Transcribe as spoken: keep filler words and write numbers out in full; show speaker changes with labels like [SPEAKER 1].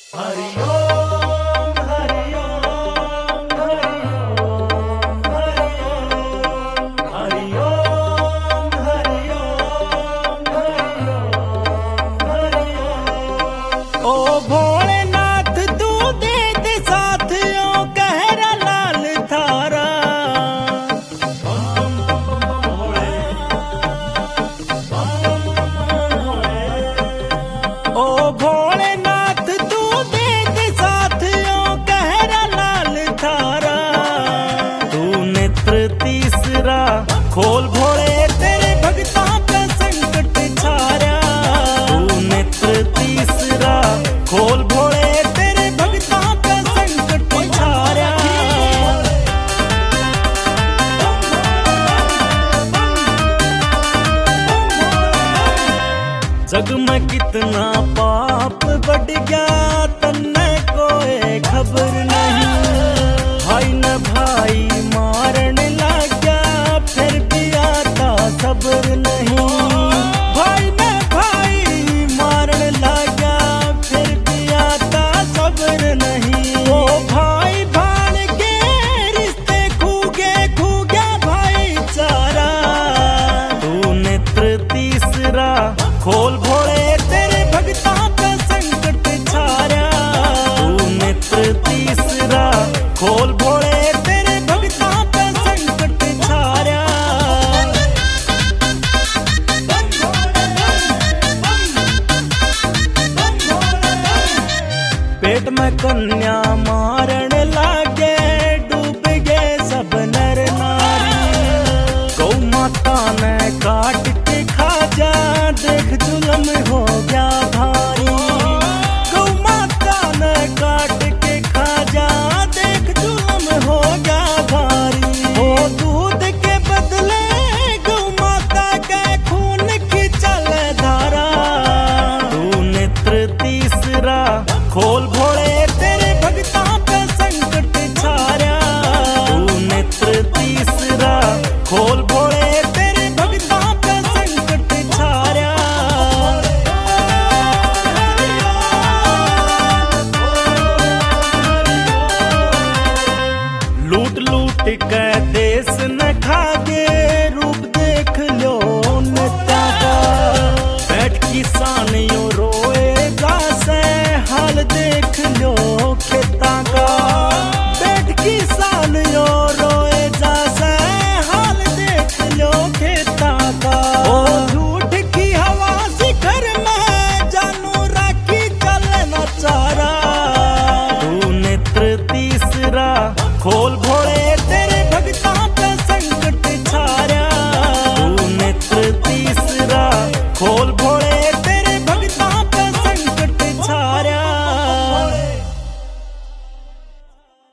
[SPEAKER 1] हरि ओम हरि ओम हरि ओम हरि ओम हरि ओम हरि ओम हरि ओम। ओ भोलेनाथ तू दे दे साथियों कहरा लाल थारा। ओ भोलेनाथ तू दे दे साथियों कहरा लाल थारा। तू नेत्र तीसरा खोल भोले तेरे भक्तों का संकट छाया। तू नेत्र तीसरा खोल भोले तेरे भक्तों का संकट छाया। जग में कितना पाप बढ़ गया तन्ने कोई खबर नहीं। भाई न भाई मारन लग गया फिर भी आता सब्र नहीं। भाई न भाई मारन लग गया फिर भी आता सब्र नहीं। ओ भाई भाण के रिश्ते खूगे खूगे भाईचारा। तू नेत्र तीसरा खोल भोले तेरे भक्तों का संकट छाया। तू नेत्र तीसरा खोल भोले तेरे भक्तों का संकट छाया। पेट में कन्या मारन लागे डूब गए सब नर नारी। गौ माता ने काट के खा जा देख जुलम हो गया भारी। गौ माता ने काट के खा जा देख जुलम हो गया भारी। ओ दूध के बदले गौ माता के खून की चले धारा। तू नेत्र तीसरा खोल भोले तेरे भक्तों का संकट छाया। तू नेत्र तीसरा खोल भोले तेरे भक्तों का संकट छाया। लूट लूट के देश न खागे रूप देख लो नेता का। बैठ किसान यो रोएगा से हाल देख लो खेता का। बैठ किसान यो रोएगा से हाल देख लो खेता का। ओ झूठ की हवा शिखर में जानू राखी चलना चारा। तू नेत्र तीसरा खोल भोले